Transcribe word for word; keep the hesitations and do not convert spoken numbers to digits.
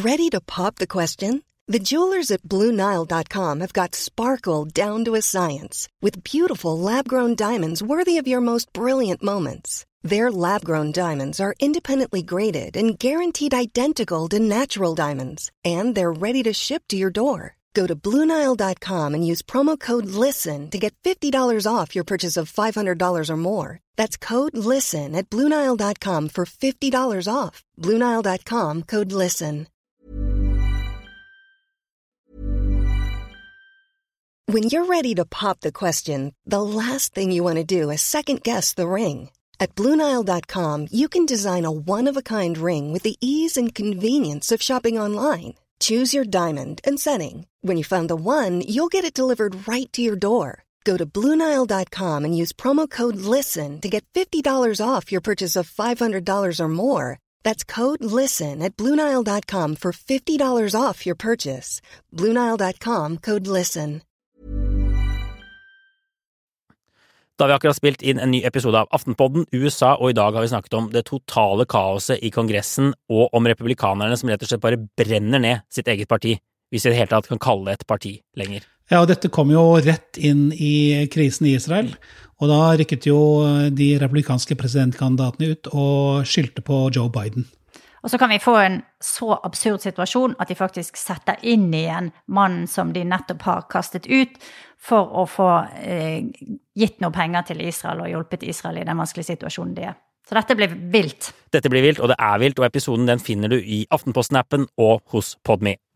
Ready to pop the question? The jewelers at Blue Nile dot com have got sparkle down to a science with beautiful lab-grown diamonds worthy of your most brilliant moments. Their lab-grown diamonds are independently graded and guaranteed identical to natural diamonds, and they're ready to ship to your door. Go to Blue Nile dot com and use promo code LISTEN to get fifty dollars off your purchase of five hundred dollars or more. That's code LISTEN at Blue Nile dot com for fifty dollars off. Blue Nile dot com, code LISTEN. When you're ready to pop the question, the last thing you want to do is second-guess the ring. At Blue Nile dot com, you can design a one-of-a-kind ring with the ease and convenience of shopping online. Choose your diamond and setting. When you find the one, you'll get it delivered right to your door. Go to Blue Nile dot com and use promo code LISTEN to get fifty dollars off your purchase of five hundred dollars or more. That's code LISTEN at Blue Nile dot com for fifty dollars off your purchase. Blue Nile dot com, code LISTEN. Da har vi akkurat spilt inn en ny episode av Aftenpodden U S A, og i dag har vi snakket om det totale kaoset i kongressen og om republikanerne som rett og slett bare brenner ned sitt eget parti, hvis vi i det hele tatt kan kalle det et parti lenger. Ja, og dette kom jo rett inn i krisen i Israel, og da rykket jo de republikanske presidentkandidatene ut og skyldte på Joe Biden. Og så kan vi få en så absurd situasjon at de faktisk setter inn igjen mannen som de nettopp har kastet ut for å få eh, gitt noe penger til Israel og hjulpet Israel i den vanskelige situasjonen de er. Så dette blir vilt. Dette blir vilt, og det er vilt, og episoden den finner du i Aftenposten-appen og hos Podme.